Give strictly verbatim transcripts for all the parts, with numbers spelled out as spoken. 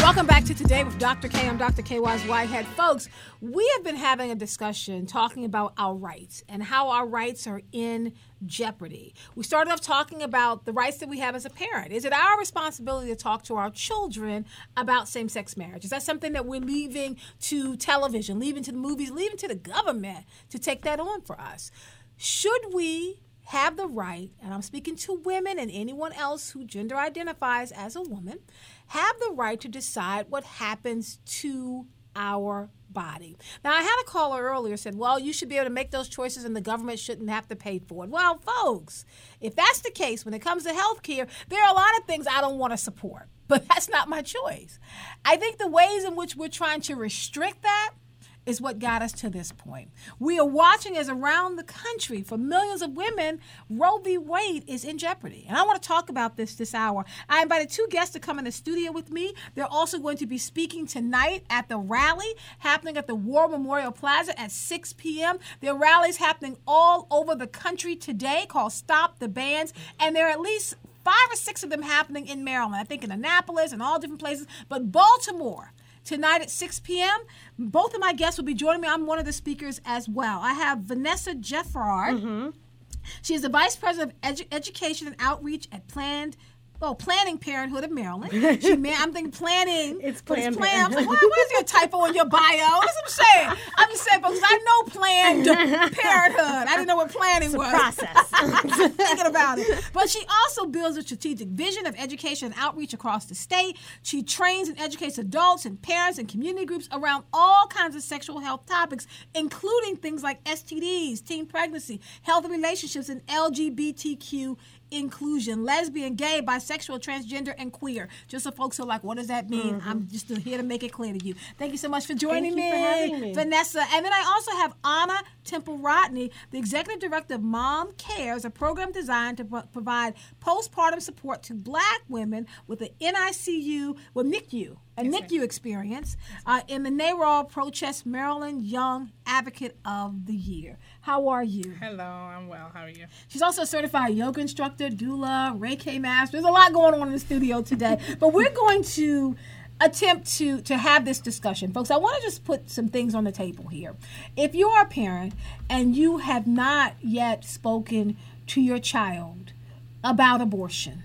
Welcome back to Today with Doctor K. I'm Doctor K. Wise Whitehead. Folks, we have been having a discussion talking about our rights and how our rights are in jeopardy. We started off talking about the rights that we have as a parent. Is it our responsibility to talk to our children about same-sex marriage? Is that something that we're leaving to television, leaving to the movies, leaving to the government to take that on for us? Should we have the right, and I'm speaking to women and anyone else who gender identifies as a woman, have the right to decide what happens to our body? Now, I had a caller earlier said, well, you should be able to make those choices and the government shouldn't have to pay for it. Well, folks, if that's the case, when it comes to health care, there are a lot of things I don't want to support, but that's not my choice. I think the ways in which we're trying to restrict that is what got us to this point. We are watching as around the country, for millions of women, Roe v. Wade is in jeopardy. And I want to talk about this this hour. I invited two guests to come in the studio with me. They're also going to be speaking tonight at the rally happening at the War Memorial Plaza at six p.m. There are rallies happening all over the country today called Stop the Bans, and there are at least five or six of them happening in Maryland. I think in Annapolis and all different places, but Baltimore tonight at six p.m. Both of my guests will be joining me. I'm one of the speakers as well. I have Vanessa Geffrard. Mm-hmm. She is the Vice President of Edu- Education and Outreach at Planned Oh, Planning Parenthood of Maryland. She, man, I'm thinking planning. It's Planned Parenthood. Why, why is there a typo in your bio? That's what I'm saying. I'm just saying, because I know Planned Parenthood. I didn't know what planning it's a was. process. Thinking about it. But she also builds a strategic vision of education and outreach across the state. She trains and educates adults and parents and community groups around all kinds of sexual health topics, including things like S T Ds, teen pregnancy, healthy relationships, and L G B T Q inclusion, lesbian, gay, bisexual, transgender, and queer. Just so folks are like, what does that mean? Mm-hmm. I'm just here to make it clear to you. Thank you so much for joining Thank me, you for having me, Vanessa. And then I also have Anna Temple Rodney, the Executive Director of Mom Cares, a program designed to pro- provide postpartum support to Black women with an N I C U, well, N I C U, a yes, N I C U experience uh, in the NARAL Prochest Maryland Young Advocate of the Year. How are you? Hello, I'm well. How are you? She's also a certified yoga instructor, doula, Reiki master. There's a lot going on in the studio today, but we're going to attempt to to have this discussion. Folks, I want to just put some things on the table here. If you are a parent and you have not yet spoken to your child about abortion,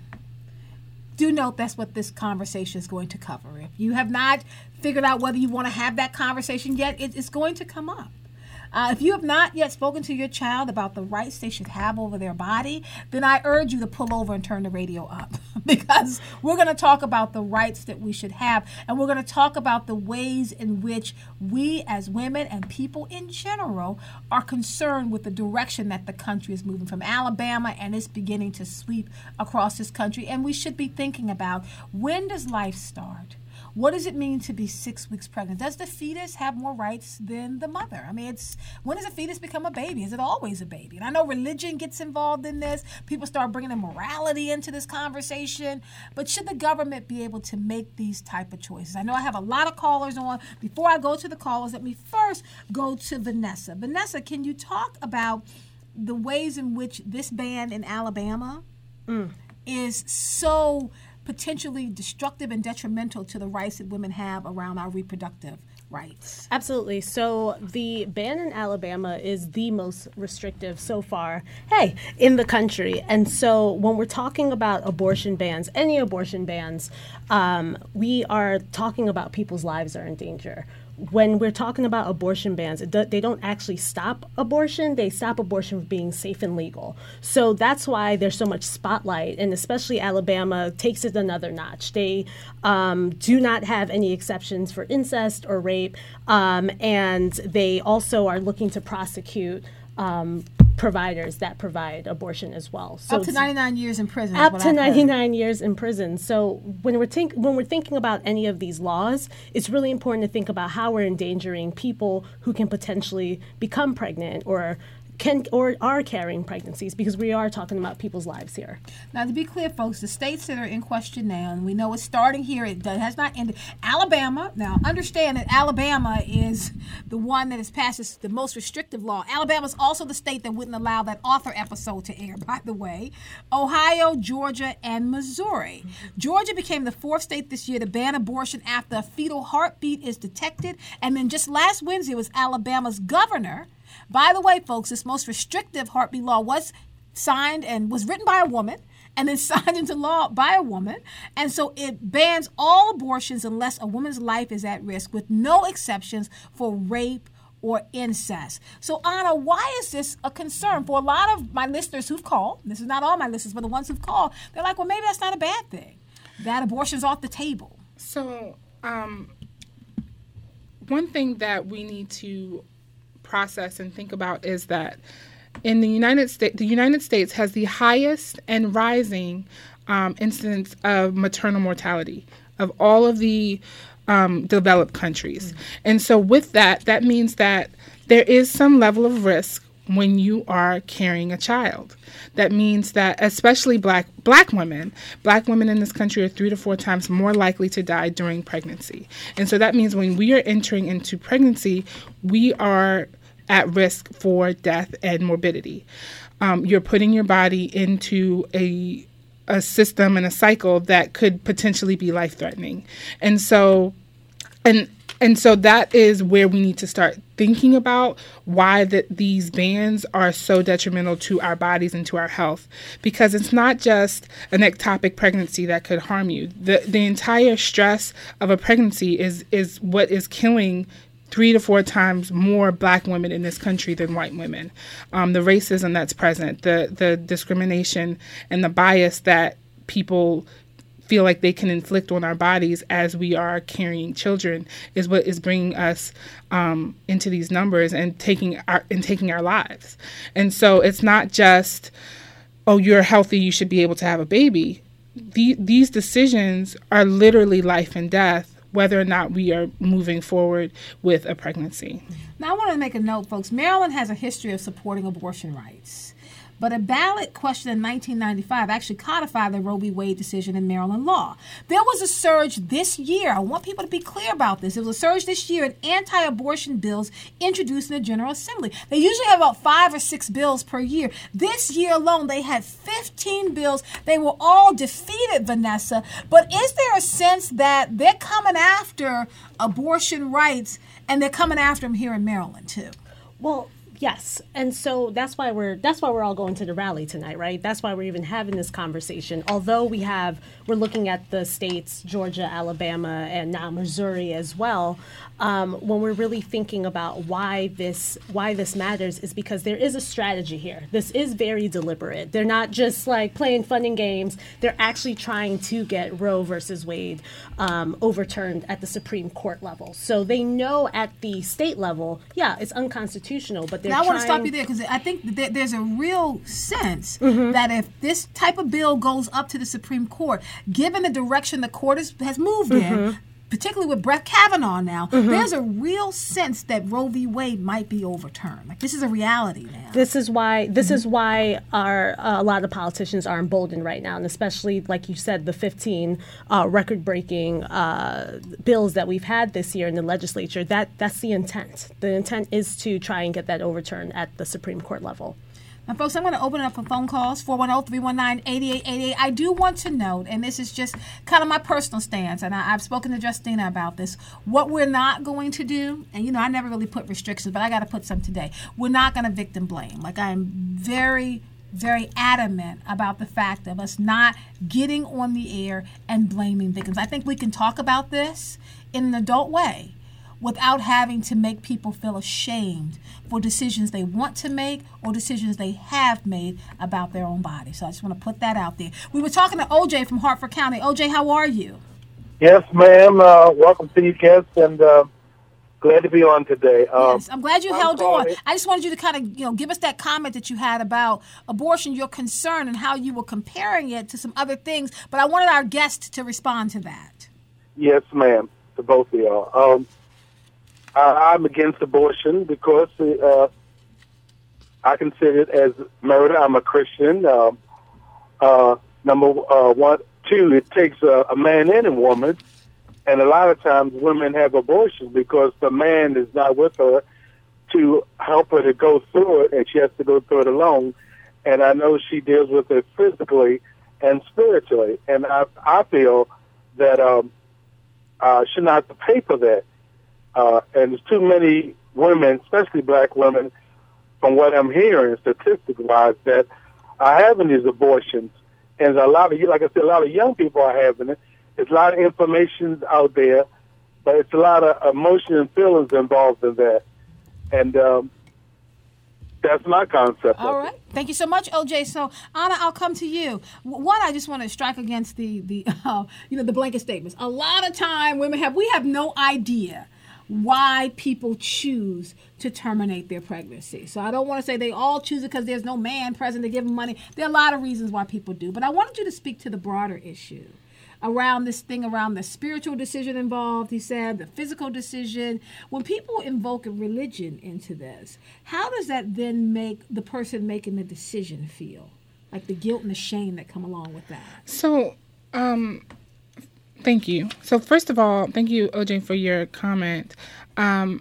do note that's what this conversation is going to cover. If you have not figured out whether you want to have that conversation yet, it, it's going to come up. Uh, if you have not yet spoken to your child about the rights they should have over their body, then I urge you to pull over and turn the radio up because we're going to talk about the rights that we should have, and we're going to talk about the ways in which we as women and people in general are concerned with the direction that the country is moving from Alabama, and it's beginning to sweep across this country. And we should be thinking about, when does life start? What does it mean to be six weeks pregnant? Does the fetus have more rights than the mother? I mean, it's when does a fetus become a baby? Is it always a baby? And I know religion gets involved in this. People start bringing in morality into this conversation. But should the government be able to make these type of choices? I know I have a lot of callers on. Before I go to the callers, let me first go to Vanessa. Vanessa, can you talk about the ways in which this ban in Alabama mm. is so potentially destructive and detrimental to the rights that women have around our reproductive rights? Absolutely. So the ban in Alabama is the most restrictive so far, hey, in the country. And so when we're talking about abortion bans, any abortion bans, um, we are talking about people's lives are in danger. When we're talking about abortion bans, it do, they don't actually stop abortion. They stop abortion from being safe and legal. So that's why there's so much spotlight, and especially Alabama takes it another notch. They um, do not have any exceptions for incest or rape, um, and they also are looking to prosecute um, providers that provide abortion as well. So up to ninety-nine years in prison. Up to ninety-nine years in prison. So when we're think when we're thinking about any of these laws, it's really important to think about how we're endangering people who can potentially become pregnant or can or are carrying pregnancies, because we are talking about people's lives here. Now, to be clear, folks, the states that are in question now, and we know it's starting here, it does, has not ended. Alabama, now understand that Alabama is the one that has passed this, the most restrictive law. Alabama is also the state that wouldn't allow that Arthur episode to air, by the way. Ohio, Georgia, and Missouri. Georgia became the fourth state this year to ban abortion after a fetal heartbeat is detected. And then just last Wednesday was Alabama's governor. By the way, folks, this most restrictive heartbeat law was signed and was written by a woman and then signed into law by a woman. And so it bans all abortions unless a woman's life is at risk, with no exceptions for rape or incest. So, Anna, why is this a concern? For a lot of my listeners who've called, this is not all my listeners, but the ones who've called, they're like, well, maybe that's not a bad thing, that abortion's off the table. So, um, one thing that we need to process and think about is that in the United States, the United States has the highest and rising um, incidence of maternal mortality of all of the um, developed countries. Mm-hmm. And so with that, that means that there is some level of risk when you are carrying a child. That means that especially black black women, black women in this country are three to four times more likely to die during pregnancy. And so that means when we are entering into pregnancy, we are at risk for death and morbidity. Um, you're putting your body into a a system and a cycle that could potentially be life-threatening. And so and And so that is where we need to start thinking about why that these bans are so detrimental to our bodies and to our health. Because it's not just an ectopic pregnancy that could harm you. The the entire stress of a pregnancy is is what is killing three to four times more black women in this country than white women. Um, the racism that's present, the the discrimination and the bias that people feel like they can inflict on our bodies as we are carrying children is what is bringing us um, into these numbers and taking our and taking our lives. And so it's not just, oh, you're healthy, you should be able to have a baby. The, these decisions are literally life and death, whether or not we are moving forward with a pregnancy. Now, I want to make a note, folks. Maryland has a history of supporting abortion rights. But a ballot question in nineteen ninety-five actually codified the Roe v. Wade decision in Maryland law. There was a surge this year. I want people to be clear about this. There was a surge this year in anti-abortion bills introduced in the General Assembly. They usually have about five or six bills per year. This year alone, they had fifteen bills. They were all defeated, Vanessa. But is there a sense that they're coming after abortion rights, and they're coming after them here in Maryland, too? Well, yes, and so that's why we're that's why we're all going to the rally tonight, right? That's why we're even having this conversation. Although we have we're looking at the states Georgia, Alabama, and now Missouri as well. Um, when we're really thinking about why this why this matters is because there is a strategy here. This is very deliberate. They're not just like playing fun and games. They're actually trying to get Roe versus Wade um, overturned at the Supreme Court level. So they know at the state level, yeah, it's unconstitutional, but they're now, I want to trying... stop you there because I think that there's a real sense Mm-hmm. that if this type of bill goes up to the Supreme Court, given the direction the court is, has moved Mm-hmm. in, particularly with Brett Kavanaugh now, Mm-hmm. there's a real sense that Roe v. Wade might be overturned. Like, this is a reality now. This is why this is why our uh, a lot of politicians are emboldened right now, and especially, like you said, the fifteen uh, record-breaking uh, bills that we've had this year in the legislature. That that's the intent. The intent is to try and get that overturned at the Supreme Court level. Now, folks, I'm going to open it up for phone calls, four one zero, three one nine, eight eight eight eight. I do want to note, and this is just kind of my personal stance, and I, I've spoken to Justina about this, what we're not going to do, and, you know, I never really put restrictions, but I got to put some today. We're not going to victim blame. Like, I'm very, very adamant about the fact of us not getting on the air and blaming victims. I think we can talk about this in an adult way without having to make people feel ashamed for decisions they want to make or decisions they have made about their own body. So I just want to put that out there. We were talking to O J from Hartford County. O J, how are you? Yes, ma'am. Uh, welcome to you, guests, and uh, glad to be on today. Um, yes, I'm glad you I'm held calling. on. I just wanted you to kind of, you know, give us that comment that you had about abortion, your concern, and how you were comparing it to some other things. But I wanted our guest to respond to that. Yes, ma'am, to both of y'all. Um, I, I'm against abortion because uh, I consider it as murder. I'm a Christian. Um, uh, number uh, one, two, it takes a, a man and a woman, and a lot of times women have abortions because the man is not with her to help her to go through it, and she has to go through it alone. And I know she deals with it physically and spiritually, and I I feel that um, uh, should not have to pay for that. Uh, and there's too many women, especially black women, from what I'm hearing statistic-wise, that are having these abortions. And a lot of, like I said, a lot of young people are having it. There's a lot of information out there, but it's a lot of emotion and feelings involved in that. And um, that's my concept. All right. Thank you so much, O J. So, Anna, I'll come to you. One, I just want to strike against the, the uh, you know, the blanket statements. A lot of time women have, we have no idea why people choose to terminate their pregnancy. So I don't want to say they all choose it because there's no man present to give them money. There are a lot of reasons why people do. But I wanted you to speak to the broader issue around this thing, around the spiritual decision involved, he said, the physical decision. When people invoke a religion into this, how does that then make the person making the decision feel? Like the guilt and the shame that come along with that? So, um... Thank you. So first of all, thank you, O J, for your comment. Um,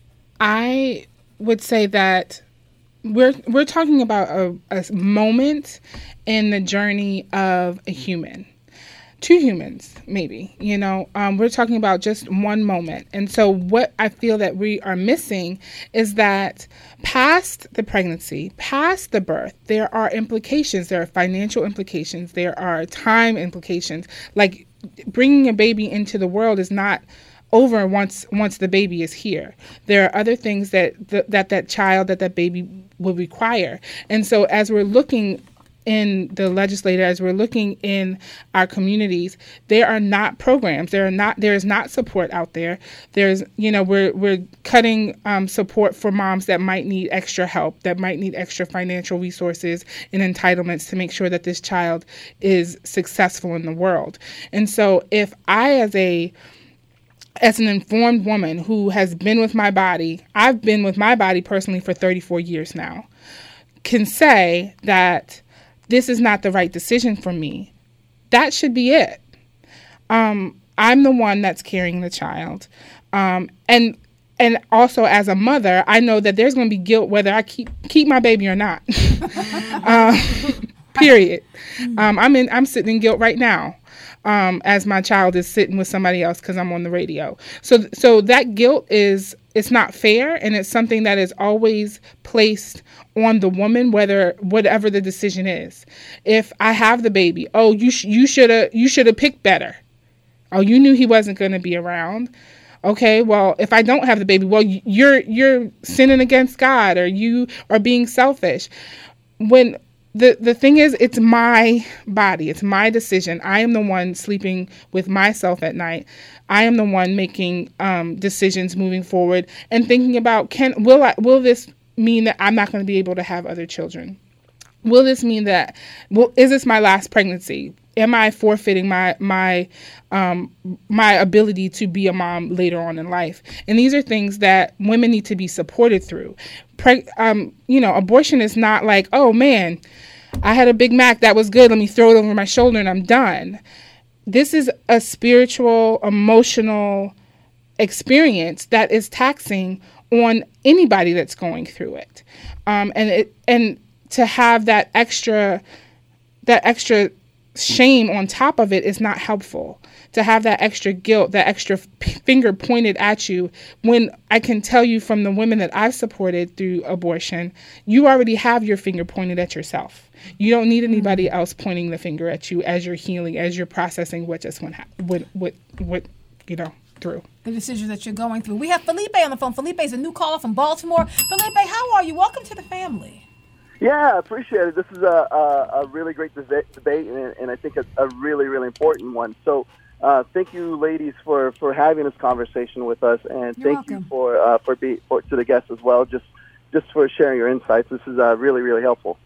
I would say that we're we're talking about a, a moment in the journey of a human, two humans, maybe. You know, um, we're talking about just one moment. And so what I feel that we are missing is that past the pregnancy, past the birth, there are implications. There are financial implications. There are time implications. Like, bringing a baby into the world is not over once once the baby is here. There are other things that th- that that child, that that baby will require. And so as we're looking in the legislature, as we're looking in our communities, there are not programs. There are not. There is not support out there. There's, you know, we're we're cutting um, support for moms that might need extra help, that might need extra financial resources and entitlements to make sure that this child is successful in the world. And so, if I, as a as an informed woman who has been with my body, I've been with my body personally for thirty-four years now, can say that this is not the right decision for me, that should be it. Um, I'm the one that's carrying the child. Um, and and also as a mother, I know that there's going to be guilt whether I keep keep my baby or not. um, period. Um, I'm in. I'm sitting in guilt right now. Um, as my child is sitting with somebody else because I'm on the radio. So so that guilt is, it's not fair, and it's something that is always placed on the woman, whether whatever the decision is. If I have the baby, oh, you sh- you should have you should have picked better. Oh, you knew he wasn't going to be around. Okay, well, if I don't have the baby, well, you're you're sinning against God, or you are being selfish. When The the thing is, it's my body. It's my decision. I am the one sleeping with myself at night. I am the one making um, decisions moving forward and thinking about, can will I, will this mean that I'm not going to be able to have other children? Will this mean that, will, is this my last pregnancy? Am I forfeiting my my um, my ability to be a mom later on in life? And these are things that women need to be supported through. Pre- um, you know, abortion is not like, oh man, I had a Big Mac, that was good, let me throw it over my shoulder and I'm done. This is a spiritual, emotional experience that is taxing on anybody that's going through it. Um, and it and to have that extra that extra shame on top of it is not helpful. To have that extra guilt, that extra p- finger pointed at you, when I can tell you from the women that I've supported through abortion, you already have your finger pointed at yourself. You don't need anybody else pointing the finger at you as you're healing, as you're processing what just went, what, what, what, you know, through. The decisions that you're going through. We have Felipe on the phone. Felipe is a new caller from Baltimore. Felipe, how are you? Welcome to the family. Yeah, I appreciate it. This is a, a, a really great debate, debate and, and I think a, a really, really important one. So uh, thank you, ladies, for, for having this conversation with us, and You're thank welcome. you for uh, for, be, for to the guests as well, just just for sharing your insights. This is uh, really, really helpful.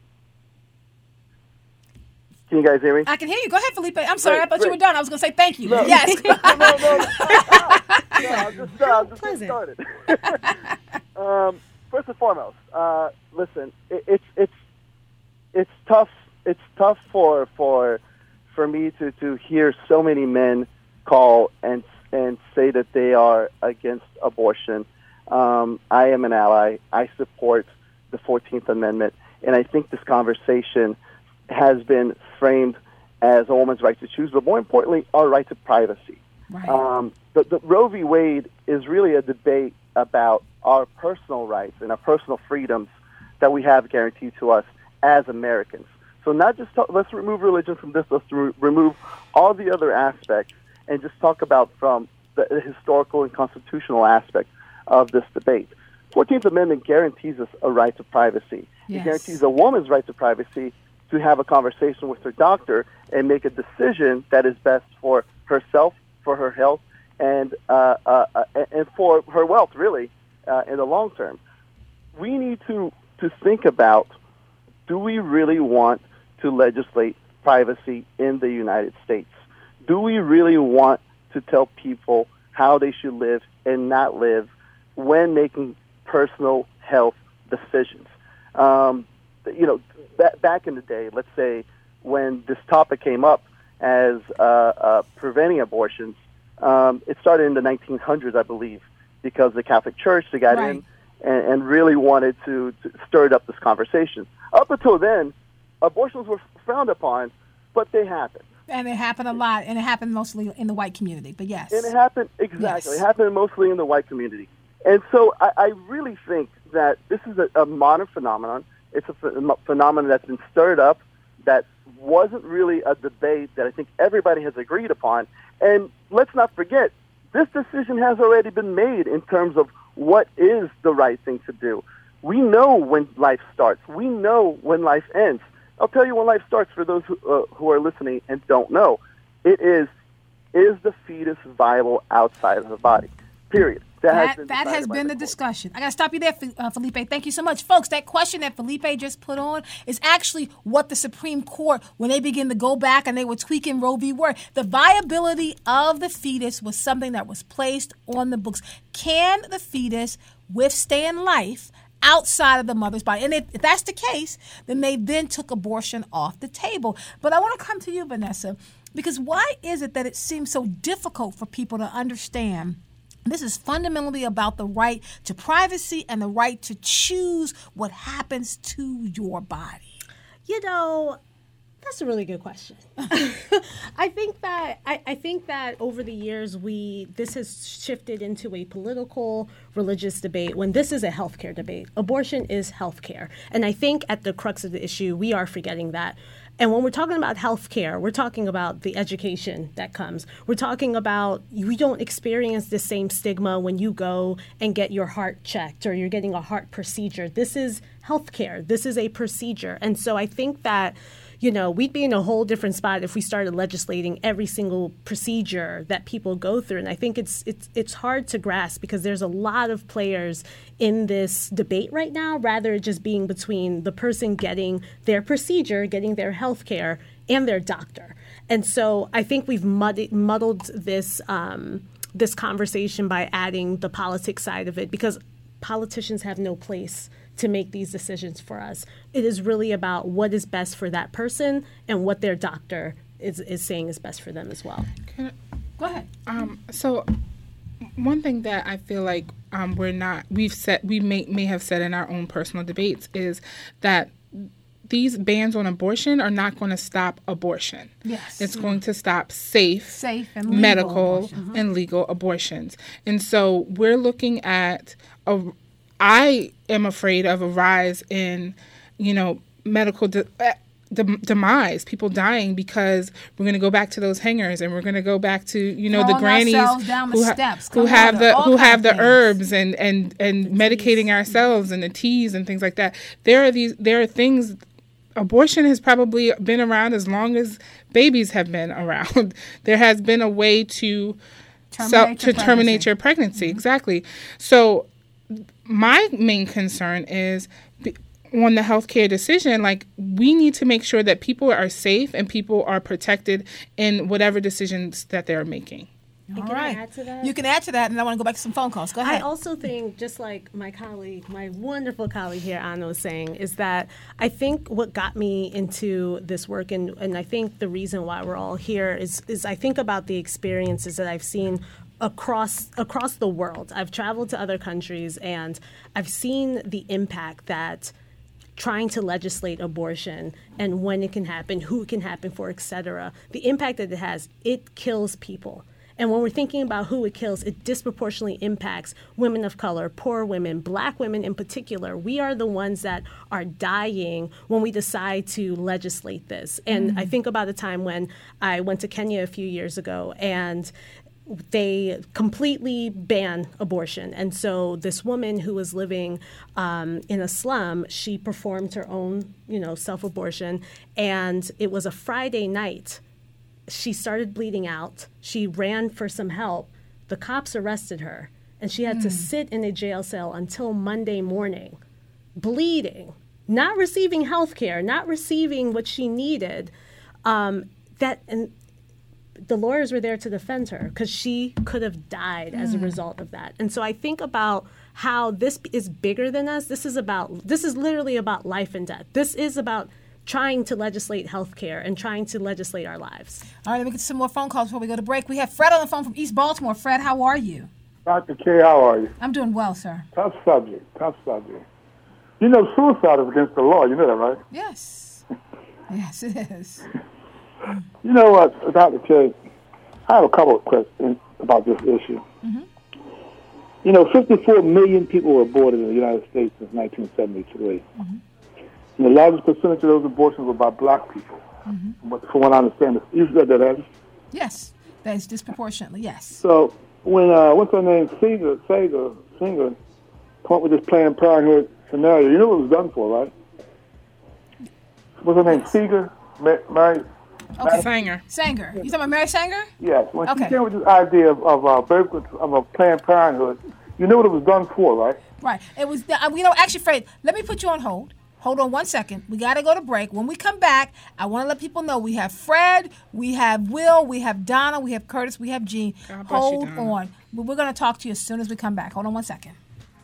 Can you guys hear me? I can hear you. Go ahead, Felipe. I'm sorry. Great, I thought great. you were done. I was going to say thank you. No. Yes. no, no, no, no, no, I'm just, uh, I'm just getting Pleasant. started. um, first and foremost, uh, listen, it, it's it's it's tough. It's tough for for for me to, to hear so many men call and and say that they are against abortion. Um, I am an ally. I support the fourteenth Amendment, and I think this conversation has been framed as a woman's right to choose, but more importantly, our right to privacy. Right. Um, the, the Roe v. Wade is really a debate about our personal rights and our personal freedoms that we have guaranteed to us as Americans. So not just talk, let's remove religion from this, let's re- remove all the other aspects and just talk about from the, the historical and constitutional aspect of this debate. fourteenth Amendment guarantees us a right to privacy. Yes. It guarantees a woman's right to privacy to have a conversation with her doctor and make a decision that is best for herself, for her health, and uh, uh, uh, and for her wealth, really, uh, in the long term. We need to, to think about, do we really want to legislate privacy in the United States? Do we really want to tell people how they should live and not live when making personal health decisions? Um, you know, ba- back in the day, let's say when this topic came up as uh, uh, preventing abortions, um, it started in the nineteen hundreds, I believe, because the Catholic Church, they got Right. in and, and really wanted to, to stir up this conversation. Up until then, abortions were frowned upon, but they happened. And it happened a lot, and it happened mostly in the white community, but yes. And it happened, exactly. Yes. It happened mostly in the white community. And so I, I really think that this is a, a modern phenomenon. It's a ph- phenomenon that's been stirred up, that wasn't really a debate that I think everybody has agreed upon. And let's not forget, this decision has already been made in terms of what is the right thing to do. We know when life starts. We know when life ends. I'll tell you when life starts for those who, uh, who are listening and don't know. It is, is the fetus viable outside of the body? Period. That, has That, been, that has by been the court. discussion. I got to stop you there, uh, Felipe. Thank you so much. Folks, that question that Felipe just put on is actually what the Supreme Court, when they begin to go back and they were tweaking Roe v. Wade, the viability of the fetus was something that was placed on the books. Can the fetus withstand life outside of the mother's body? And if, if that's the case, then they then took abortion off the table. But I want to come to you, Vanessa, because why is it that it seems so difficult for people to understand this is fundamentally about the right to privacy and the right to choose what happens to your body? You know, that's a really good question. I think that I, I think that over the years we this has shifted into a political, religious debate when this is a healthcare debate. Abortion is healthcare. And I think at the crux of the issue, we are forgetting that. And when we're talking about healthcare, we're talking about the education that comes. We're talking about you don't experience the same stigma when you go and get your heart checked or you're getting a heart procedure. This is healthcare. This is a procedure. And so I think that, you know, we'd be in a whole different spot if we started legislating every single procedure that people go through. And I think it's it's it's hard to grasp because there's a lot of players in this debate right now, rather just being between the person getting their procedure, getting their health care, and their doctor. And so I think we've muddi- muddled this um, this conversation by adding the politics side of it, because politicians have no place to make these decisions for us. It is really about what is best for that person and what their doctor is, is saying is best for them as well. Can I, Go ahead. Um, so one thing that I feel like um, we're not, we've said, we may, may have said in our own personal debates is that these bans on abortion are not going to stop abortion. Yes. It's going to stop safe, Safe and legal medical abortion. and legal abortions. And so we're looking at a, I am afraid of a rise in, you know, medical de- de- demise, people dying because we're going to go back to those hangers and we're going to go back to, you know, Throwing the grannies ourselves down the who, ha- steps, who come have on, the all who kind have of the things. herbs and and and medicating ourselves and the teas and things like that. There are these there are things. Abortion has probably been around as long as babies have been around. There has been a way to Terminate to your terminate pregnancy. your pregnancy. Exactly. So my main concern is be- on the healthcare decision, like we need to make sure that people are safe and people are protected in whatever decisions that they're making. And All can right. I add to that? You can add to that, and I want to go back to some phone calls. Go I ahead. also think, just like my colleague, my wonderful colleague here, Anna, was saying, is that I think what got me into this work, and, and I think the reason why we're all here is, is I think about the experiences that I've seen across across the world. I've traveled to other countries, and I've seen the impact that trying to legislate abortion and when it can happen, who it can happen for, et cetera, the impact that it has, it kills people. And when we're thinking about who it kills, it disproportionately impacts women of color, poor women, black women in particular. We are the ones that are dying when we decide to legislate this. And mm-hmm. I think about a time when I went to Kenya a few years ago, and they completely ban abortion. And so this woman who was living um, in a slum, she performed her own, you know, self-abortion. And it was a Friday night. She started bleeding out. She ran for some help. The cops arrested her, and she had mm. to sit in a jail cell until Monday morning, bleeding, not receiving health care, not receiving what she needed. Um, that and the lawyers were there to defend her because she could have died mm. as a result of that. And so I think about how this is bigger than us. This is about, this is literally about life and death. This is about trying to legislate health care and trying to legislate our lives. All right, let me get some more phone calls before we go to break. We have Fred on the phone from East Baltimore. Fred, how are you? Doctor K, how are you? I'm doing well, sir. Tough subject, tough subject. You know, suicide is against the law. You know that, right? Yes. Yes, it is. You know what, Doctor K, I have a couple of questions about this issue. Mm-hmm. You know, fifty-four million people were aborted in the United States since nineteen seventy-three. Mm-hmm. And the largest percentage of those abortions were by black people. Mm-hmm. But from what I understand, you said that, Eddie? Yes, that is disproportionately, yes. So when, uh, what's her name, Singer, Sager, Singer, come up with this Planned Parenthood scenario, you know what it was done for, right? What's her name, yes. Seeger? Ma- Mary? Okay. Sanger. Sanger. You talking about Mary Sanger? Yes. When okay. she came with this idea of, of, uh, birth, of a Planned Parenthood, you know what it was done for, right? Right. It was, uh, you know, actually, Fred, let me put you on hold. Hold on one second. We got to go to break. When we come back, I want to let people know we have Fred, we have Will, we have Donna, we have Curtis, we have Jean. Hold you, on. We're going to talk to you as soon as we come back. Hold on one second.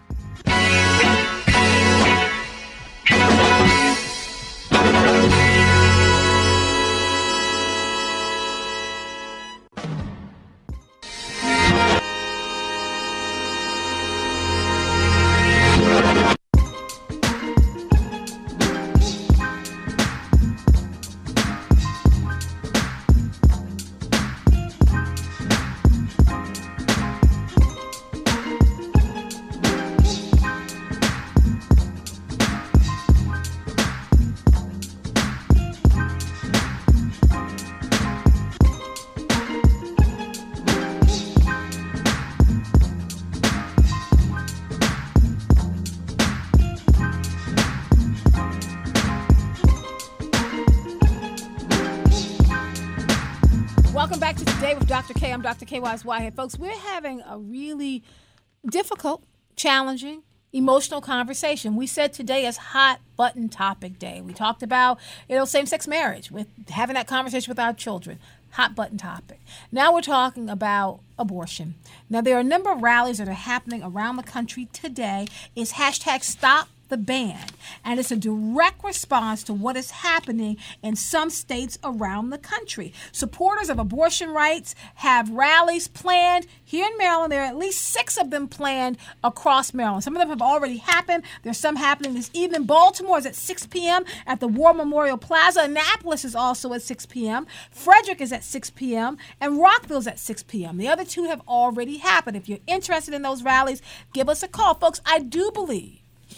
Welcome back to Today with Doctor K. I'm Doctor K. Wise Whitehead. Folks, we're having a really difficult, challenging, emotional conversation. We said today is hot button topic day. We talked about, you know, same-sex marriage, with having that conversation with our children. Hot button topic. Now we're talking about abortion. Now there are a number of rallies that are happening around the country today. It's hashtag Stop the Ban. And it's a direct response to what is happening in some states around the country. Supporters of abortion rights have rallies planned here in Maryland. There are at least six of them planned across Maryland. Some of them have already happened. There's some happening this evening. Baltimore is at six p.m. at the War Memorial Plaza. Annapolis is also at six p.m. Frederick is at six p.m. and Rockville's at six p.m. The other two have already happened. If you're interested in those rallies, give us a call. Folks, I do believe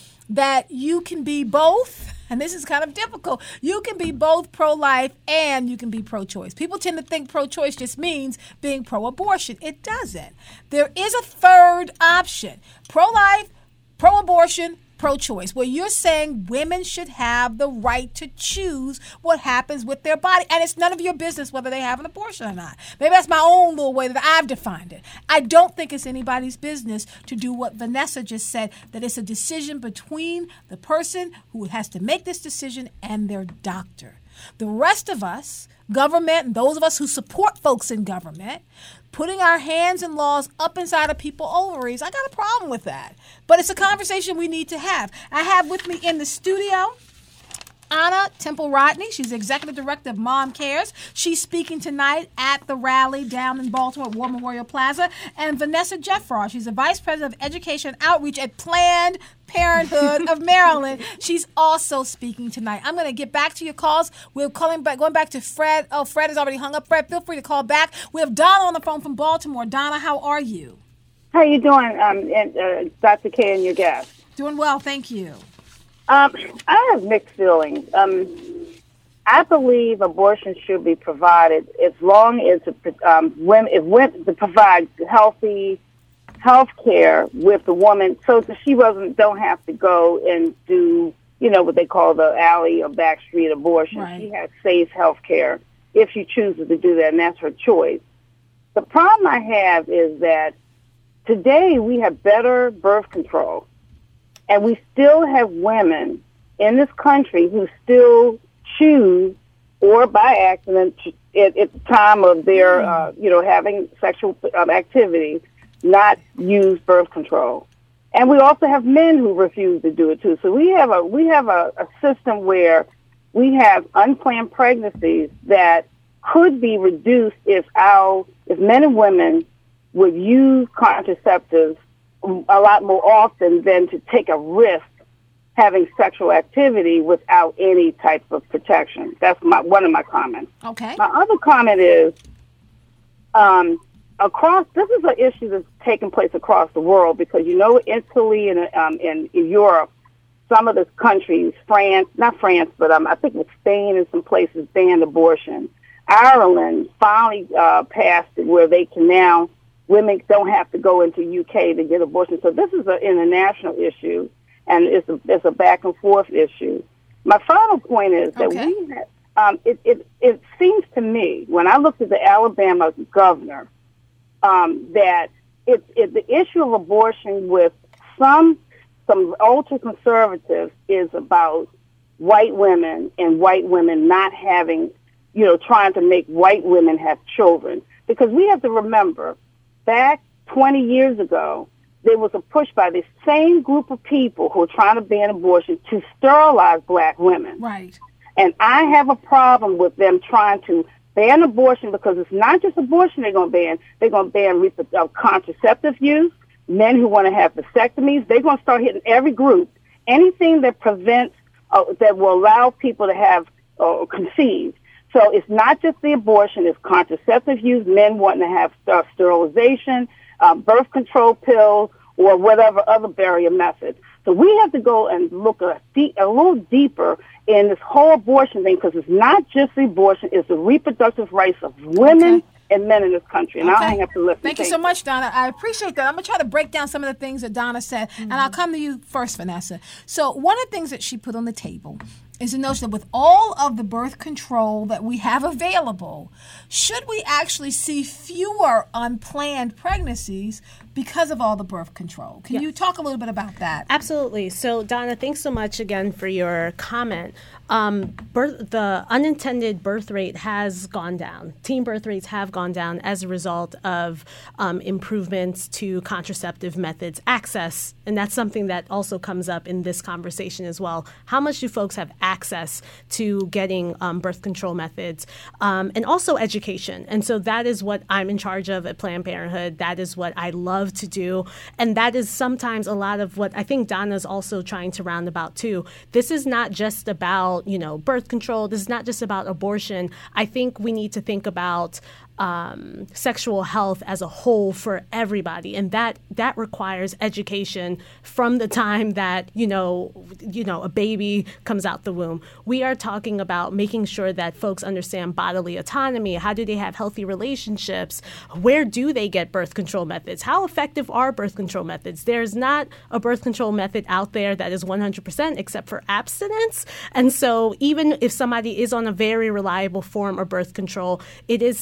that you can be both, and this is kind of difficult, you can be both pro-life and you can be pro-choice. People tend to think pro-choice just means being pro-abortion. It doesn't. There is a third option, pro-life, pro-abortion, pro-choice, where you're saying women should have the right to choose what happens with their body. And it's none of your business whether they have an abortion or not. Maybe that's my own little way that I've defined it. I don't think it's anybody's business to do what Vanessa just said, that it's a decision between the person who has to make this decision and their doctor. The rest of us, government, and those of us who support folks in government, putting our hands and laws up inside of people's ovaries. I got a problem with that. But it's a conversation we need to have. I have with me in the studio Anna Temple Rodney. She's the executive director of Mom Cares. She's speaking tonight at the rally down in Baltimore at War Memorial Plaza. And Vanessa Jeffraw. She's the vice president of education outreach at Planned Parenthood of Maryland. She's also speaking tonight. I'm going to get back to your calls. We're calling back, going back to Fred. Oh, Fred has already hung up. Fred, feel free to call back. We have Donna on the phone from Baltimore. Donna, how are you? How you doing, um, and, uh, Doctor K and your guest? Doing well, thank you. Um, I have mixed feelings. Um, I believe abortion should be provided as long as it, um, women, if women to provide healthy health care with the woman, so that she doesn't don't have to go and do, you know, what they call the alley or backstreet abortion. Right. She has safe health care if she chooses to do that, and that's her choice. The problem I have is that today we have better birth control. And we still have women in this country who still choose, or by accident, at, at the time of their, uh, you know, having sexual um, activity, not use birth control. And we also have men who refuse to do it too. So we have a we have a, a system where we have unplanned pregnancies that could be reduced if our if men and women would use contraceptives a lot more often than to take a risk having sexual activity without any type of protection. That's my one of my comments. Okay. My other comment is, um, across this is an issue that's taking place across the world because you know Italy and um, in, in Europe, some of the countries, France, not France, but um, I think it's Spain and some places banned abortion. Ireland finally uh, passed it where they can now. Women don't have to go into U K to get abortion. So this is an international issue, and it's a, it's a back and forth issue. My final point is that okay. we have, um, it, it, it seems to me, when I looked at the Alabama governor, um, that it, it, the issue of abortion with some some ultra-conservatives is about white women and white women not having, you know, trying to make white women have children. Because we have to remember, back twenty years ago, there was a push by this same group of people who were trying to ban abortion to sterilize black women. Right. And I have a problem with them trying to ban abortion because it's not just abortion they're going to ban. They're going to ban rep- uh, contraceptive use, men who want to have vasectomies. They're going to start hitting every group. Anything that prevents, uh, that will allow people to have uh, conceive. So it's not just the abortion, it's contraceptive use, men wanting to have uh, sterilization, uh, birth control pills, or whatever other barrier methods. So we have to go and look a, deep, a little deeper in this whole abortion thing because it's not just the abortion, it's the reproductive rights of women okay. and men in this country. And okay. I'll hang up the list. Thank you so much, Donna. I appreciate that. I'm going to try to break down some of the things that Donna said, mm-hmm. and I'll come to you first, Vanessa. So one of the things that she put on the table is the notion that with all of the birth control that we have available, should we actually see fewer unplanned pregnancies because of all the birth control? Can yes. you talk a little bit about that? Absolutely. So, Donna, thanks so much again for your comment. Um, birth, the unintended birth rate has gone down. Teen birth rates have gone down as a result of um, improvements to contraceptive methods access. And that's something that also comes up in this conversation as well. How much do folks have access to getting um, birth control methods? Um, and also education. And so that is what I'm in charge of at Planned Parenthood. That is what I love to do. And that is sometimes a lot of what I think Donna's also trying to round about too. This is not just about, you know, birth control. This is not just about abortion. I think we need to think about Um, sexual health as a whole for everybody, and that that requires education from the time that you know you know a baby comes out the womb. We are talking about making sure that folks understand bodily autonomy. How do they have healthy relationships? Where do they get birth control methods? How effective are birth control methods? There's not a birth control method out there that is one hundred percent except for abstinence. And so even if somebody is on a very reliable form of birth control, it is still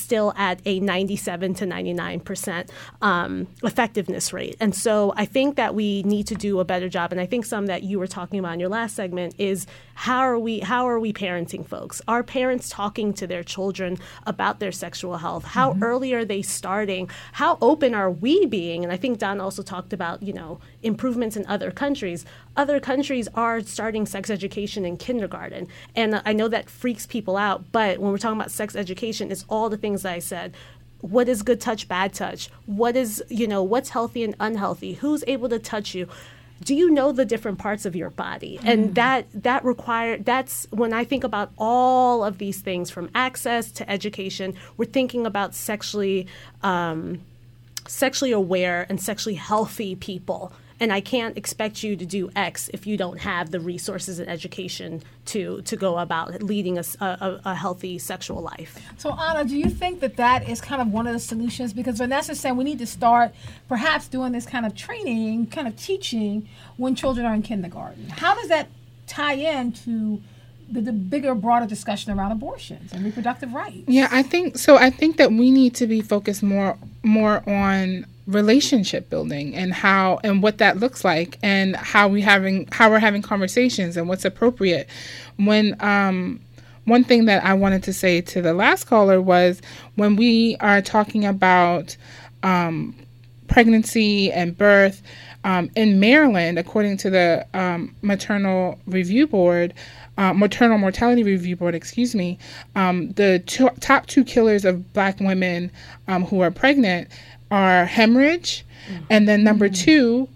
at a ninety-seven to ninety-nine percent um, effectiveness rate. And so I think that we need to do a better job. And I think some that you were talking about in your last segment is how are we how are we parenting folks? Are parents talking to their children about their sexual health? How mm-hmm. early are they starting? How open are we being? And I think Don also talked about, you know, improvements in other countries. Other countries are starting sex education in kindergarten. And I know that freaks people out, but when we're talking about sex education, it's all the things that I said. What is good touch, bad touch? What is, you know, what's healthy and unhealthy? Who's able to touch you? Do you know the different parts of your body? Mm. And that that require that's when I think about all of these things, from access to education, we're thinking about sexually um, sexually aware and sexually healthy people. And I can't expect you to do X if you don't have the resources and education to to go about leading a, a, a healthy sexual life. So, Anna, do you think that that is kind of one of the solutions? Because Vanessa said we need to start perhaps doing this kind of training, kind of teaching when children are in kindergarten. How does that tie into the, the bigger, broader discussion around abortions and reproductive rights? Yeah, I think so. I think that we need to be focused more more on relationship building and how and what that looks like, and how we having how we're having conversations and what's appropriate. When um, one thing that I wanted to say to the last caller was, when we are talking about um, pregnancy and birth um, in Maryland, according to the um, Maternal Review Board. Uh, Maternal Mortality Review Board, excuse me, um, the two, top two killers of Black women um, who are pregnant are hemorrhage, mm-hmm. and then number two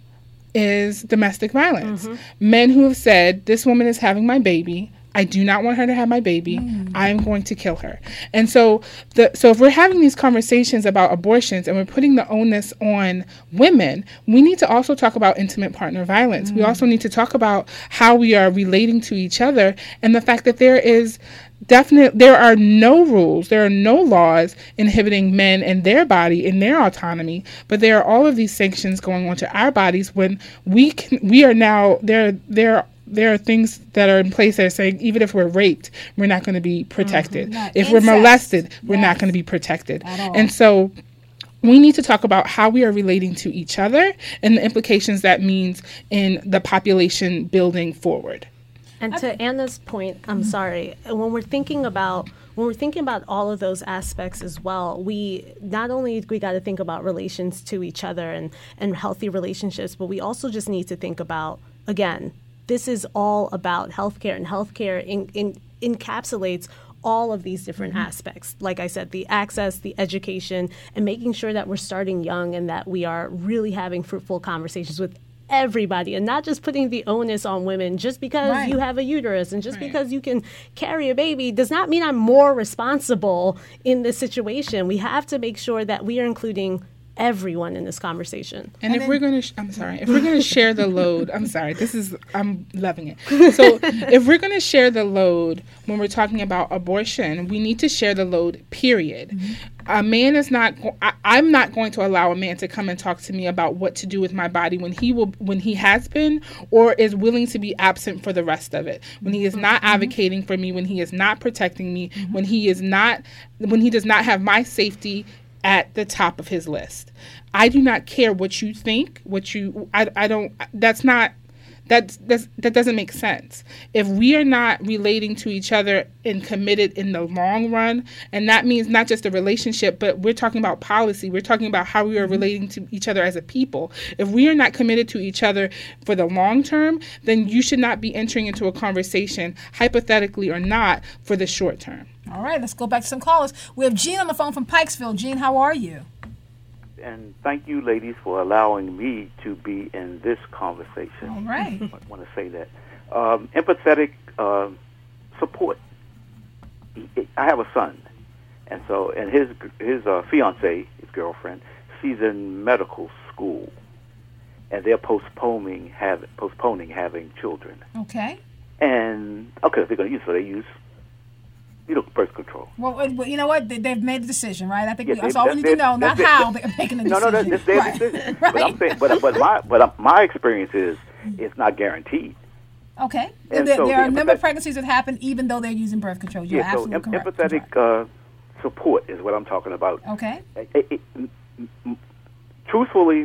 is domestic violence. Mm-hmm. Men who have said, this woman is having my baby, I do not want her to have my baby, mm-hmm. I am going to kill her. And so the so if we're having these conversations about abortions and we're putting the onus on women, we need to also talk about intimate partner violence. Mm-hmm. We also need to talk about how we are relating to each other, and the fact that there is definite there are no rules, there are no laws inhibiting men and their body and their autonomy, but there are all of these sanctions going on to our bodies when we can we are now there there there are things that are in place that are saying even if we're raped, we're not going to be protected. Mm-hmm. If Incest. We're molested, we're yes. not going to be protected. And so we need to talk about how we are relating to each other and the implications that means in the population building forward. And to Anna's point, I'm sorry, when we're thinking about when we're thinking about all of those aspects as well, we not only we got to think about relations to each other and, and healthy relationships, but we also just need to think about, again, this is all about healthcare, and healthcare in, in, encapsulates all of these different mm-hmm. aspects. Like I said, the access, the education, and making sure that we're starting young and that we are really having fruitful conversations with everybody, and not just putting the onus on women. Just because right. you have a uterus and just right. because you can carry a baby does not mean I'm more responsible in this situation. We have to make sure that we are including everyone in this conversation. And, and if then, we're going to, sh- I'm sorry, if we're going to share the load, I'm sorry, this is, I'm loving it. So if we're going to share the load when we're talking about abortion, we need to share the load, period. Mm-hmm. A man is not, go- I, I'm not going to allow a man to come and talk to me about what to do with my body when he will, when he has been or is willing to be absent for the rest of it. When he is not mm-hmm. advocating for me, when he is not protecting me, mm-hmm. when he is not, when he does not have my safety at the top of his list. I do not care what you think, what you, I, I don't, that's not, that's, that's, that doesn't make sense. If we are not relating to each other and committed in the long run, and that means not just a relationship, but we're talking about policy, we're talking about how we are relating to each other as a people. If we are not committed to each other for the long term, then you should not be entering into a conversation, hypothetically or not, for the short term. All right, let's go back to some callers. We have Gene on the phone from Pikesville. Gene, how are you? And thank you, ladies, for allowing me to be in this conversation. All right. I want to say that. Um, empathetic uh, support. I have a son, and so and his his uh, fiance, his girlfriend, she's in medical school, and they're postponing have postponing having children. Okay. And okay, if they're going to use, so they use. You know, birth control. Well, you know what? They've made the decision, right? I think yeah, that's all we need to know, not how they're making the decision. No, no, that's their right. decision. Right. But I'm saying, but but my but my experience is it's not guaranteed. Okay. There, so there are a the number of pregnancies that happen even though they're using birth control. You're yeah, absolutely so em- correct. empathetic uh, support is what I'm talking about. Okay. It, it, it, truthfully,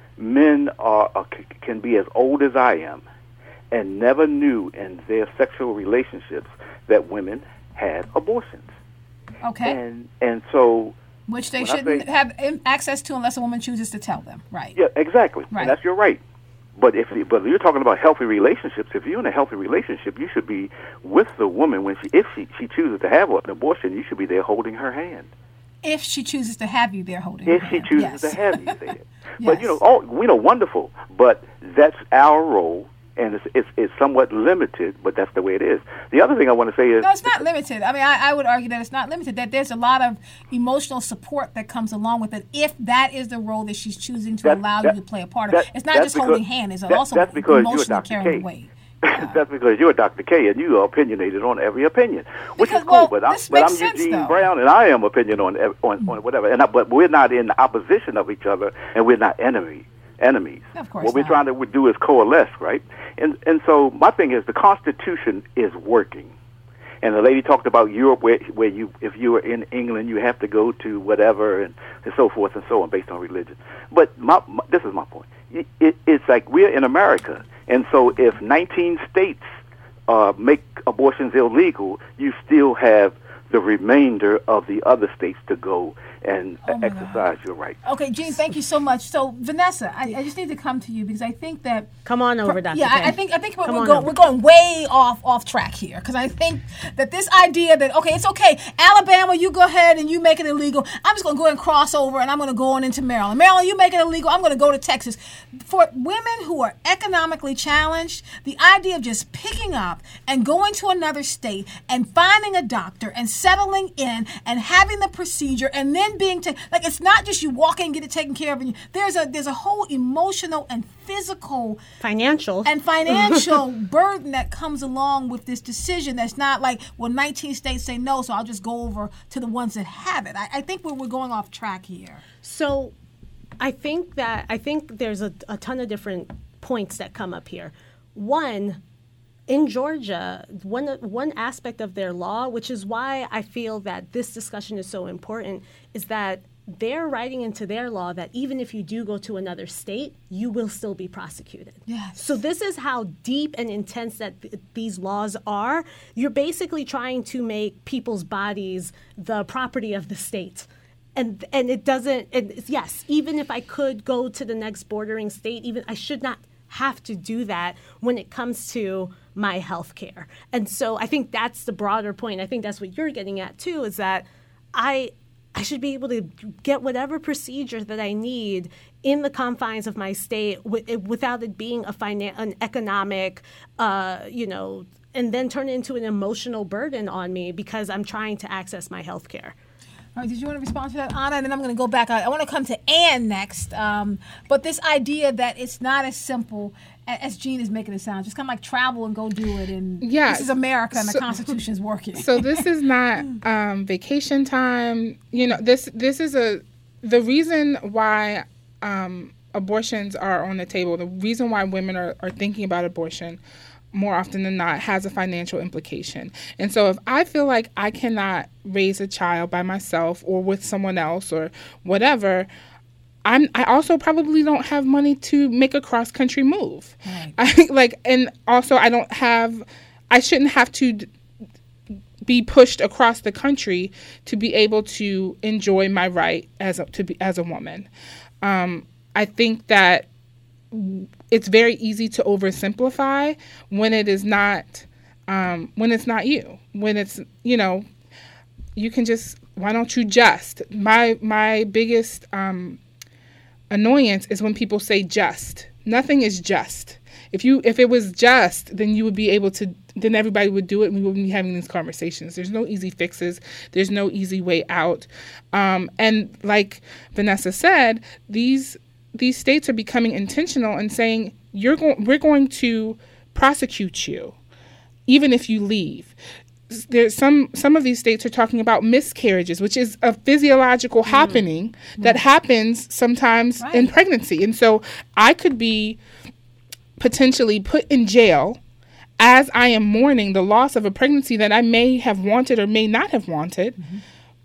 men are, are can be as old as I am and never knew in their sexual relationships that women had abortions. Okay. And and so which they when I shouldn't say- have im- access to unless a woman chooses to tell them. Right. yeah, exactly. Right. And that's your right. But if but you're talking about healthy relationships, if you're in a healthy relationship, you should be with the woman when she if she, she chooses to have an abortion, you should be there holding her hand. If she chooses to have you there holding If her she hand. chooses Yes. to have you there. Yes. But you know, all we know wonderful, but that's our role. And it's, it's it's somewhat limited, but that's the way it is. The other thing I want to say is No, it's not limited. I mean, I, I would argue that it's not limited, that there's a lot of emotional support that comes along with it if that is the role that she's choosing to That- allow that- you to play a part of. that- It's not that's just because- holding hands, it's that- also that's because you're emotionally Doctor carrying K. weight. That's because you're Doctor K and you are opinionated on every opinion, which Because, is cool. well, but I'm, this but makes I'm sense, Eugene though. Brown, and I am opinion on ev- on, on whatever. And I, but we're not in opposition of each other, and we're not enemy enemies. Of course what we're not. trying to do is coalesce, right? And and so my thing is the Constitution is working. And the lady talked about Europe, where where you if you are in England, you have to go to whatever and, and so forth and so on based on religion. But my, my, this is my point. It, it, it's like we're in America, and so if nineteen states uh, make abortions illegal, you still have the remainder of the other states to go and Oh my exercise your right. Okay, Gene, thank you so much. So, Vanessa, I, I just need to come to you because I think that Come on over, Doctor yeah, K. I, I think I think we're, Come we're, on go, over. we're going way off off track here because I think that this idea that okay, it's okay, Alabama, you go ahead and you make it illegal. I'm just going to go and cross over and I'm going to go on into Maryland. Maryland, you make it illegal. I'm going to go to Texas. For women who are economically challenged, the idea of just picking up and going to another state and finding a doctor and settling in and having the procedure and then being to like it's not just you walk in and get it taken care of. And you, there's a there's a whole emotional and physical Financial. and financial burden that comes along with this decision. That's not like, well, nineteen states say no, so I'll just go over to the ones that have it. I, I think we're, we're going off track here. So I think that I think there's a, a ton of different points that come up here. One, in Georgia, one one aspect of their law, which is why I feel that this discussion is so important, is that they're writing into their law that even if you do go to another state, you will still be prosecuted. Yes. So this is how deep and intense that th- these laws are. You're basically trying to make people's bodies the property of the state. And and it doesn't, and it's- yes, even if I could go to the next bordering state, even I should not have to do that when it comes to my health care. And so I think that's the broader point. I think that's what you're getting at too, is that I I should be able to get whatever procedure that I need in the confines of my state w- without it being a finan- an economic, uh, you know, and then turn it into an emotional burden on me because I'm trying to access my health care. All right, did you want to respond to that, Anna? And then I'm going to go back. I, I want to come to Ann next. Um, but this idea that it's not as simple a- as Gene is making it sound, just kind of like travel and go do it. And Yeah. this is America and So- the Constitution is working. So this is not um, vacation time. You know, this this is a the reason why um, abortions are on the table. The reason why women are, are thinking about abortion more often than not has a financial implication. And so if I feel like I cannot raise a child by myself or with someone else or whatever, I'm I also probably don't have money to make a cross country move. Right. I like and also I don't have I shouldn't have to d- be pushed across the country to be able to enjoy my right as a to be as a woman. Um, I think that it's very easy to oversimplify when it is not um, when it's not you. When it's you know, you can just why don't you just my my biggest um, annoyance is when people say just. Nothing is just. If you if it was just, then you would be able to then everybody would do it and we wouldn't be having these conversations. There's no easy fixes. There's no easy way out. Um, and like Vanessa said, these these states are becoming intentional and saying you're going we're going to prosecute you even if you leave. There's some some of these states are talking about miscarriages, which is a physiological mm. happening that mm. happens sometimes right. in pregnancy. And so I could be potentially put in jail as I am mourning the loss of a pregnancy that I may have wanted or may not have wanted. Mm-hmm.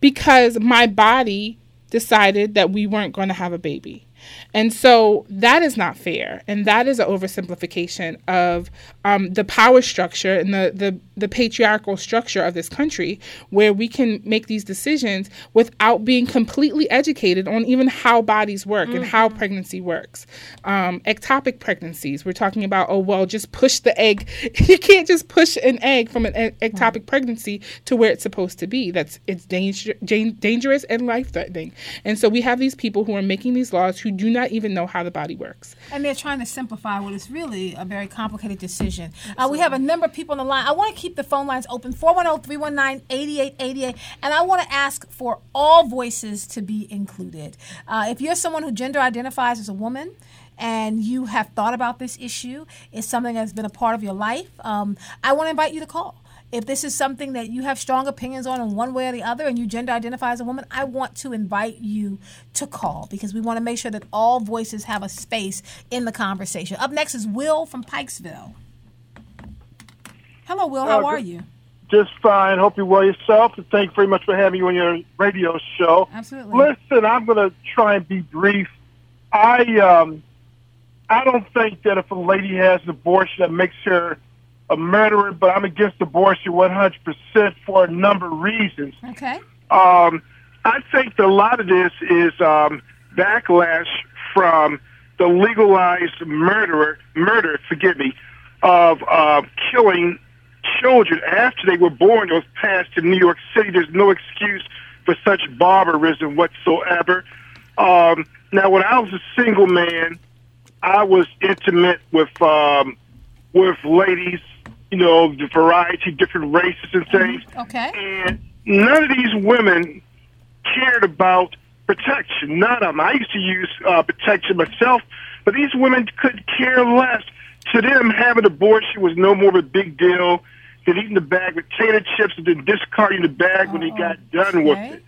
because my body decided that we weren't going to have a baby. And so that is not fair. And that is an oversimplification of um, the power structure and the, the, the patriarchal structure of this country, where we can make these decisions without being completely educated on even how bodies work mm-hmm. and how pregnancy works. Um, ectopic pregnancies, we're talking about, oh, well, just push the egg. You can't just push an egg from an e- ectopic right. pregnancy to where it's supposed to be. That's it's danger, dangerous and life-threatening. And so we have these people who are making these laws who do not even know how the body works. And they're trying to simplify what is really a very complicated decision. Uh, we have a number of people on the line. I want to keep the phone lines open, four one zero, three one nine, eight eight eight eight. And I want to ask for all voices to be included. Uh, if you're someone who gender identifies as a woman, and you have thought about this issue, it's something that's been a part of your life, um, I want to invite you to call. If this is something that you have strong opinions on in one way or the other and you gender identify as a woman, I want to invite you to call because we want to make sure that all voices have a space in the conversation. Up next is Will from Pikesville. Hello, Will. How uh, are you? Just fine. Hope you're well yourself. And thank you very much for having you on your radio show. Absolutely. Listen, I'm going to try and be brief. I um, I don't think that if a lady has an abortion that makes her a murderer, but I'm against abortion one hundred percent for a number of reasons. Okay. Um, I think that a lot of this is um, backlash from the legalized murderer, murder, forgive me, of uh, killing children after they were born. It was passed in New York City. There's no excuse for such barbarism whatsoever. Um, now, when I was a single man, I was intimate with um, with ladies, you know, the variety, different races and things. Mm-hmm. Okay. And none of these women cared about protection. None of them. I used to use uh, protection myself, but these women could care less. To them, having an abortion was no more of a big deal than eating a bag of potato chips and then discarding the bag oh, when they got done okay. with it.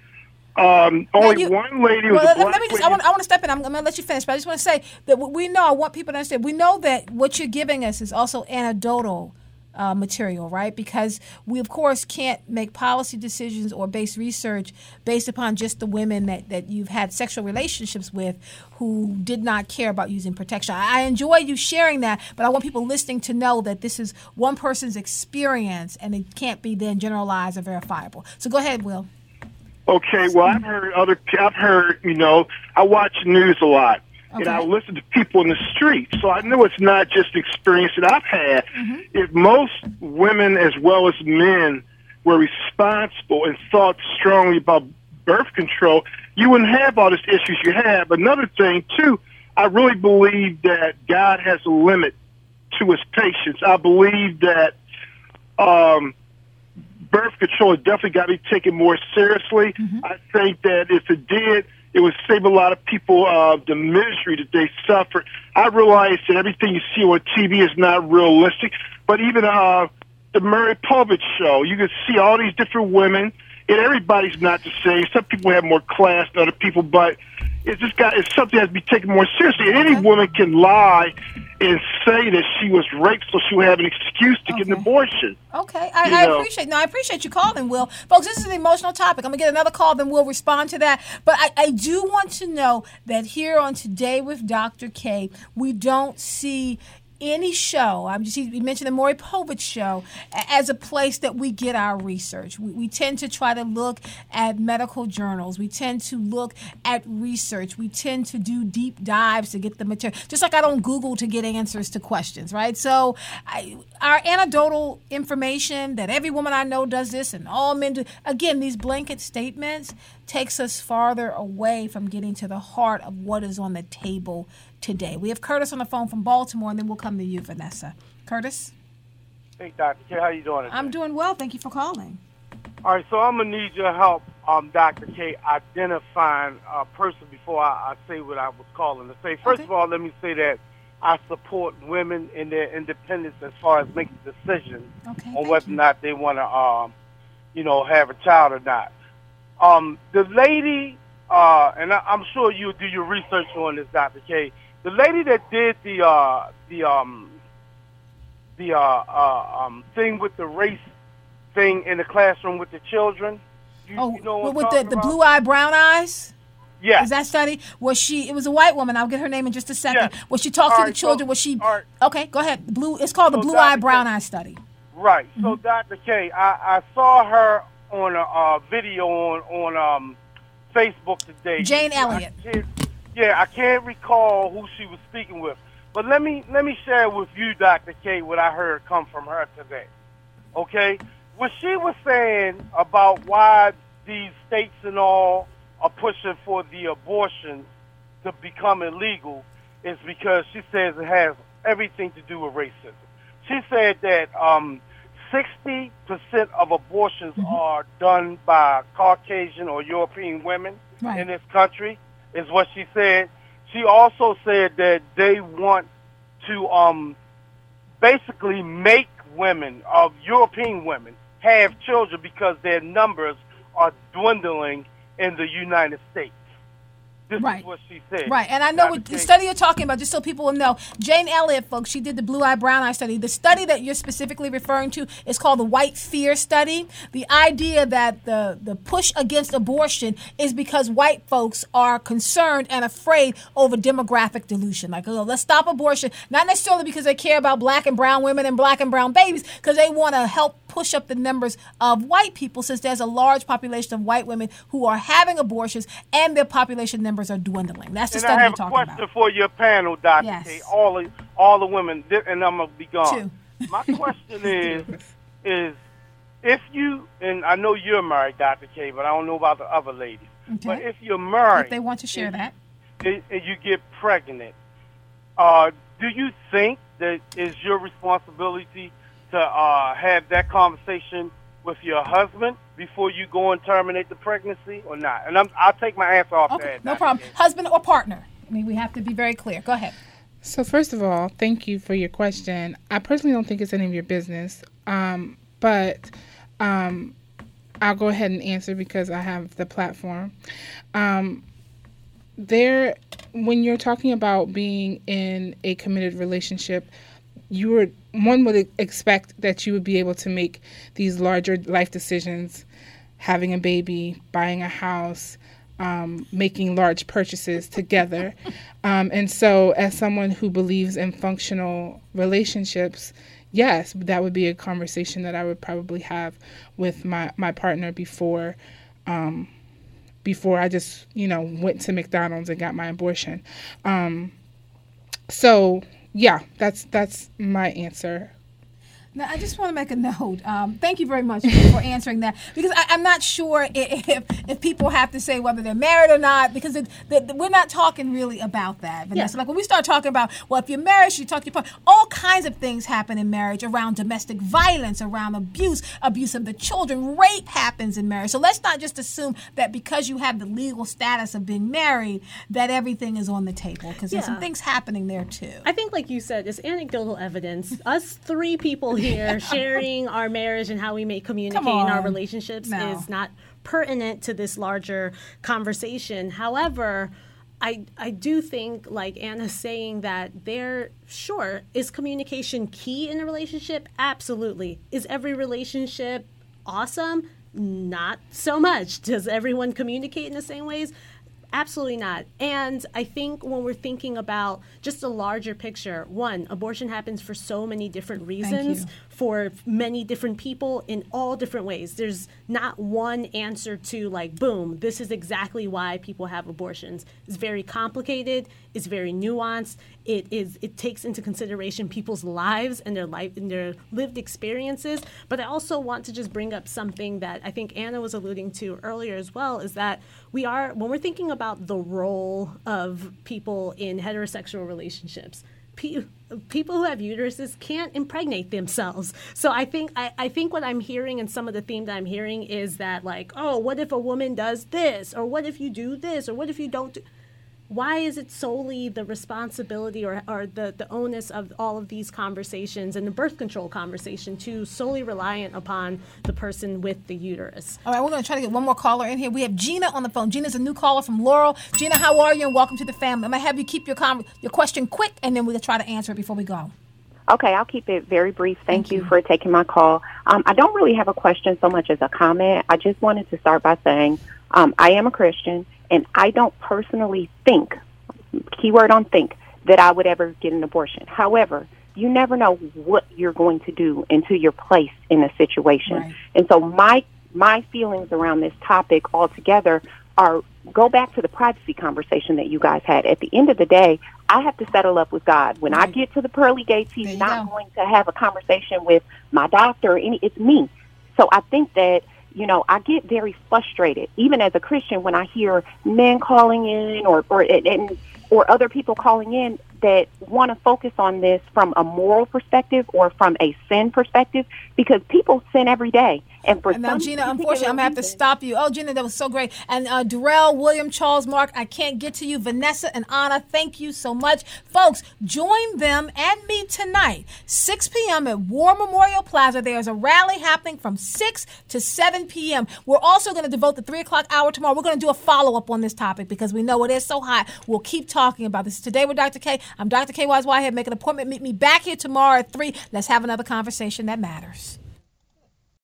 Um, only you, one lady was well, a black let me just, lady. I want, I want to step in. I'm, I'm going to let you finish, but I just want to say that we know, I want people to understand, we know that what you're giving us is also anecdotal Uh, material, right? Because we, of course, can't make policy decisions or base research based upon just the women that, that you've had sexual relationships with who did not care about using protection. I, I enjoy you sharing that, but I want people listening to know that this is one person's experience and it can't be then generalized or verifiable. So go ahead, Will. Okay, well, I've heard other, I've heard, you know, I watch news a lot. Okay. And I listen to people in the street. So I know it's not just the experience that I've had. Mm-hmm. If most women as well as men were responsible and thought strongly about birth control, you wouldn't have all these issues you have. Another thing, too, I really believe that God has a limit to his patience. I believe that um, birth control has definitely got to be taken more seriously. Mm-hmm. I think that if it did, it would save a lot of people uh, the misery that they suffer. I realize that everything you see on T V is not realistic, but even uh, the Maury Povich show, you can see all these different women, and everybody's not the same. Some people have more class than other people, but it's just got it's something that has to be taken more seriously. And any woman can lie and say that she was raped, so she would have an excuse to okay. get an abortion. Okay, I, I appreciate. No, I appreciate you calling, Will. Folks, this is an emotional topic. I'm gonna get another call, then we'll respond to that. But I, I do want to know that here on Today with Doctor K, we don't see any show, I'm just, you mentioned the Maury Povich show, as a place that we get our research. We, we tend to try to look at medical journals. We tend to look at research. We tend to do deep dives to get the material. Just like I don't Google to get answers to questions, right? So I, our anecdotal information that every woman I know does this and all men do, again, these blanket statements takes us farther away from getting to the heart of what is on the table today. We have Curtis on the phone from Baltimore, and then we'll come to you, Vanessa. Curtis? Hey, Doctor K, how you doing today? I'm doing well. Thank you for calling. All right, so I'm going to need your help, um, Doctor K, identifying a person before I, I say what I was calling to say. First okay. of all, let me say that I support women in their independence as far as making decisions okay, on whether you. or not they want to, um, you know, have a child or not. Um, the lady, uh, and I, I'm sure you do your research on this, Doctor K. The lady that did the uh, the um, the uh, uh, um, thing with the race thing in the classroom with the children, You, Oh, you know what with I'm the, talking the about? blue eye, brown eyes? Yeah. Is that study? Was she, it was a white woman. I'll get her name in just a second. Yes. Was she talking All to right, the children? so- was she, all right. okay, go ahead. The blue, it's called the So blue Doctor eye, brown K- eye study. Right. Mm-hmm. So, Doctor K, I, I saw her on a uh, video on on um, Facebook today. Jane I Elliott. can't- yeah, I can't recall who she was speaking with, but let me let me share with you, Doctor K, what I heard come from her today. Okay, what she was saying about why these states and all are pushing for the abortion to become illegal is because she says it has everything to do with racism. She said that um, sixty percent of abortions Mm-hmm. are done by Caucasian or European women Right. in this country, is what she said. She also said that they want to um, basically make women, of European women, have children because their numbers are dwindling in the United States. This Right. is what she said. Right, and I know what the study you're talking about, just so people will know, Jane Elliott, folks, she did the blue eye, brown eye study. The study that you're specifically referring to is called the white fear study. The idea that the, the push against abortion is because white folks are concerned and afraid over demographic dilution. Like, oh, let's stop abortion, not necessarily because they care about black and brown women and black and brown babies, because they want to help push up the numbers of white people, since there's a large population of white women who are having abortions and their population numbers are dwindling. That's the And study I you're have a talking question about. for your panel, Doctor Yes. K. All the all the women, and I'm gonna be gone. Two. My question is, is if you, and I know you're married, Doctor K, but I don't know about the other ladies. Okay. But if you're married, If they want to share and, that. and and you get pregnant, uh, do you think that is your responsibility to uh, have that conversation with your husband before you go and terminate the pregnancy, or not? And I'm, I'll take my answer off Okay, that. no Doctor problem. K. Husband or partner? I mean, we have to be very clear. Go ahead. So first of all, thank you for your question. I personally don't think it's any of your business, um, but um, I'll go ahead and answer because I have the platform. Um, there, when you're talking about being in a committed relationship, you would one would expect that you would be able to make these larger life decisions, having a baby, buying a house, um, making large purchases together. Um, and so as someone who believes in functional relationships, yes, that would be a conversation that I would probably have with my, my partner before um, before I just, you know, went to McDonald's and got my abortion. Um, so, yeah, that's that's my answer. Now, I just want to make a note. Um, thank you very much for answering that, because I, I'm not sure if if people have to say whether they're married or not, because it, the, the, we're not talking really about that, Vanessa. Yeah. Like when we start talking about, well, if you're married, you talk to your partner. All kinds of things happen in marriage around domestic violence, around abuse, abuse of the children, rape happens in marriage. So let's not just assume that because you have the legal status of being married, that everything is on the table, because there's some Yeah. things happening there too. I think, like you said, it's anecdotal evidence. Us three people here sharing our marriage and how we may communicate in our on. relationships No. is not pertinent to this larger conversation. However, I I do think, like Anna's saying, that there, sure, is communication key in a relationship? Absolutely. Is every relationship awesome? Not so much. Does everyone communicate in the same ways? Absolutely not. And I think when we're thinking about just a larger picture, one, abortion happens for so many different reasons, you. for many different people in all different ways. There's not one answer to, like, boom, this is exactly why people have abortions. It's very complicated. It's very nuanced. It is. It takes into consideration people's lives and their life and their lived experiences. But I also want to just bring up something that I think Anna was alluding to earlier as well, is that we are, when we're thinking about the role of people in heterosexual relationships, pe- people who have uteruses can't impregnate themselves. So I think I, I think what I'm hearing, and some of the theme that I'm hearing, is that, like, oh, what if a woman does this, or what if you do this, or what if you don't do. Why is it solely the responsibility or, or the, the onus of all of these conversations and the birth control conversation to solely reliant upon the person with the uterus? All right, we're going to try to get one more caller in here. We have Gina on the phone. Gina's a new caller from Laurel. Gina, how are you? And welcome to the family. I'm going to have you keep your com- your question quick, and then we'll try to answer it before we go. Okay, I'll keep it very brief. Thank, Thank you. you for taking my call. Um, I don't really have a question so much as a comment. I just wanted to start by saying um, I am a Christian, and I don't personally think, keyword on think, that I would ever get an abortion. However, you never know what you're going to do until you're placed in a situation. Right. And so my my feelings around this topic altogether are, go back to the privacy conversation that you guys had. At the end of the day, I have to settle up with God. When Right. I get to the pearly gates, There he's you not go. going to have a conversation with my doctor or any, it's me. So I think that, you know, I get very frustrated, even as a Christian, when I hear men calling in or, or, and, or other people calling in that want to focus on this from a moral perspective or from a sin perspective, because people sin every day. And for And now, some Gina, particular unfortunately, I'm going to have to reason- stop you. Oh, Gina, that was so great. And uh, Darrell, William, Charles, Mark, I can't get to you. Vanessa and Anna, thank you so much. Folks, join them and me tonight, six p.m. at War Memorial Plaza. There's a rally happening from six to seven p.m. We're also going to devote the three o'clock hour tomorrow. We're going to do a follow-up on this topic because we know it is so hot. We'll keep talking about this. Today with Doctor K. I'm Doctor K. Wise Whitehead. Make an appointment. Meet me back here tomorrow at three. Let's have another conversation that matters.